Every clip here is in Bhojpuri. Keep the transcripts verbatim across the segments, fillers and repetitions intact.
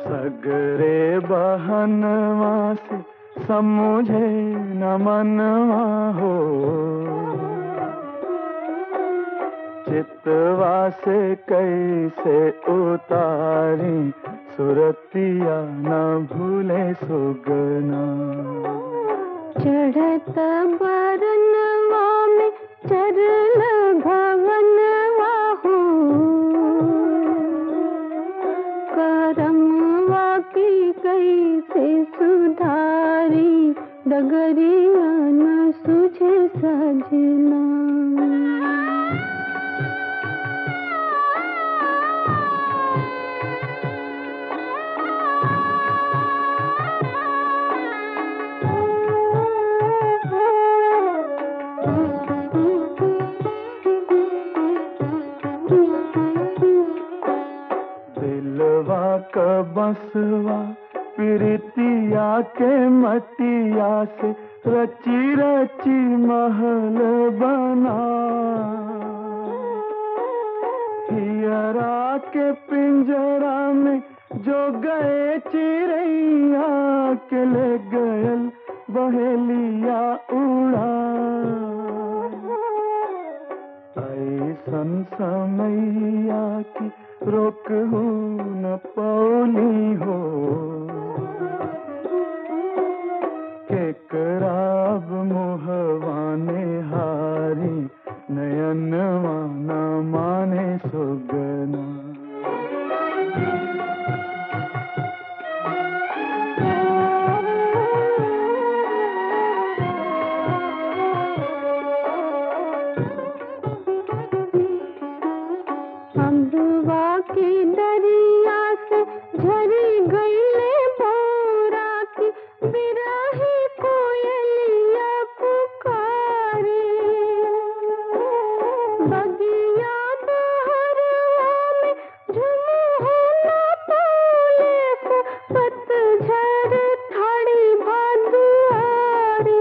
सगरे बहनवा से समझे न मनवा हो, चितवा से कैसे उतारी सुरतिया न भूले सुगना। चढ़त बरनवा में चरल भवनवा हो, करमवा की कैसे सुधारी डगरिया न सुझे सजना। दिलवा क बसवा प्रीतिया के मटिया से रची रची महल बना। हियरा के पिंजरा में जो गए चिड़ैया के ले गयल बहेलिया उड़ा। ऐसन समैया की रोक हो न पौली हो, केकराब मोहवाने हारी नयनवा न माने सुगना। अम्बुआ की दरिया से झरी गईले बोरा की बिरही कोयलिया पुकारे। बगिया बहरवा में झुमहुना पौले से पतझड़ ठाड़ी भादुआरी।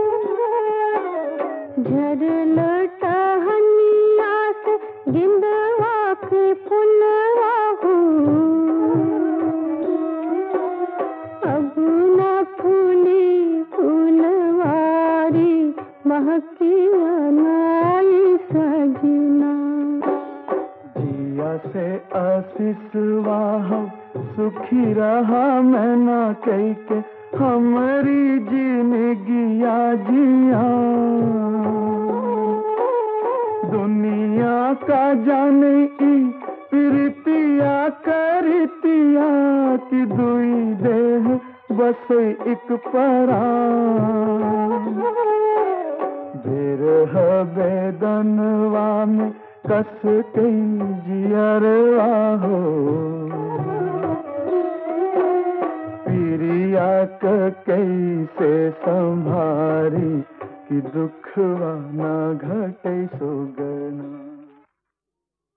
झरल टहनिया से गिंदवा के फुलवा हो, अब न फूली फूलवारी महकिया नाई सजना। जिया से आशीषवा हो सुखी रहा मैं न कह के हमारी जिंदगिया जिया। दुनिया का जाने ई प्रीतिया करतिया की दुई देह बस एक परान। बिरह बेदनवा में कस कई जियरवा हो, पिरिया क कैसे संभारी कि दुखवा न घटे सुगना।